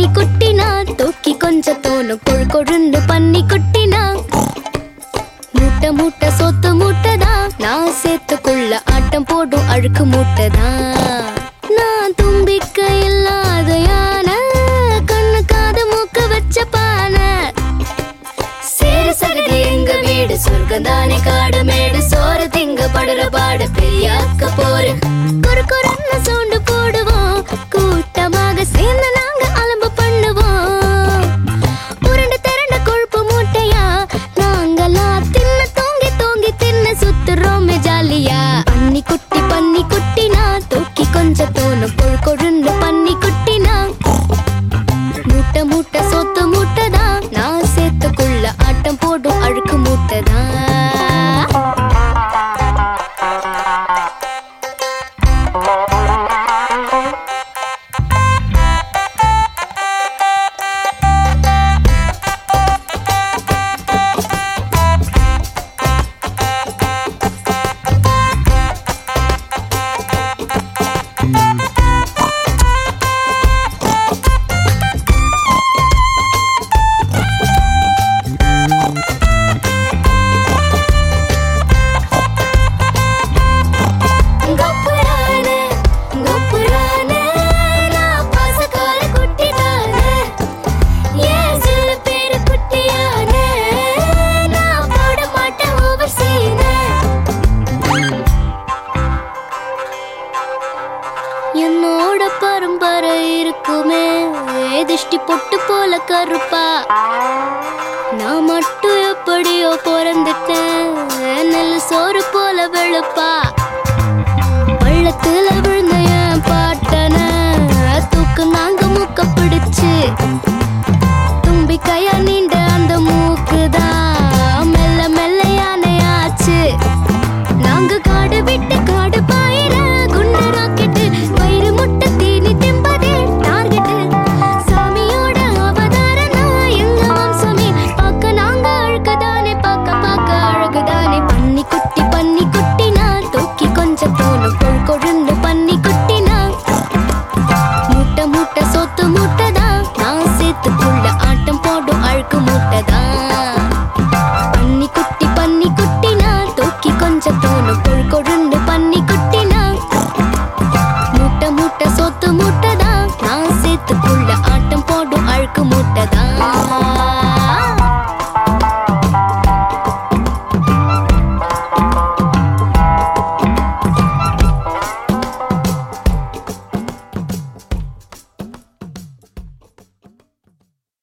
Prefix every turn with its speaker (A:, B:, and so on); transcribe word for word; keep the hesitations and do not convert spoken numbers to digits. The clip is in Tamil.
A: பன்னி குட்டினா தூக்கி கொஞ்சம் தோணும் கொழு கொழுன்னு பன்னி குட்டினா மூட்டை மூட்டை சொத்து மூட்டைதான் நான் சேர்த்துக்குள்ள ஆட்டம் போடும் அழுக்கு மூட்டைதான் நான் தும்பிக்க இல்லாத யானை கண்ணு காது மூக்க வச்ச பானை சேர சகதி எங்க வீடு சொர்க்கந்தானே காடு மேடு சோறு திங்க படுற பாடு பெரியாக்க போரு குறு குறுன்னு சோண்டு போடுவோம் கூட்டமாக சேர்ந்து நாங்க அலம்பு பண்ணுவோம் உருண்டு திரண்ட கொழுப்பு மூட்டையா நாங்களா தின்ன தூங்கி தூங்கி தின்ன சுத்துறோமே ஜாலியா பன்னி குட்டி பன்னி குட்டினா தூக்கி கொஞ்சம் தோணும் கொழு கொழுன்னு பன்னி குட்டினா மூட்டை மூட்டை சொத்து மூட்டைதான் நான் சேர்த்துக்குள்ள ஆட்டம் போடும் அழுக்கு மூட்டைதான் என்னோட பரம்பரை இருக்குமே திருஷ்டி பொட்டு போல கருப்பா நான் மட்டும் எப்படியோ பிறந்துட்டேன் நெல் சோறு போல வெளுப்பா பள்ளத்துல விழுந்த என் பாட்டன தூக்கு நாங்க மூக்க பிடிச்சு தும்பிக்கையா நீண்ட